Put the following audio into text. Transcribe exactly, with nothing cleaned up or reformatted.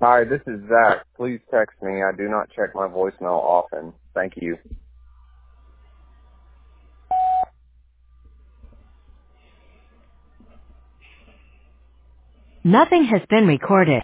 Hi, this is Zach. Please text me. I do not check my voicemail often. Thank you. Nothing has been recorded.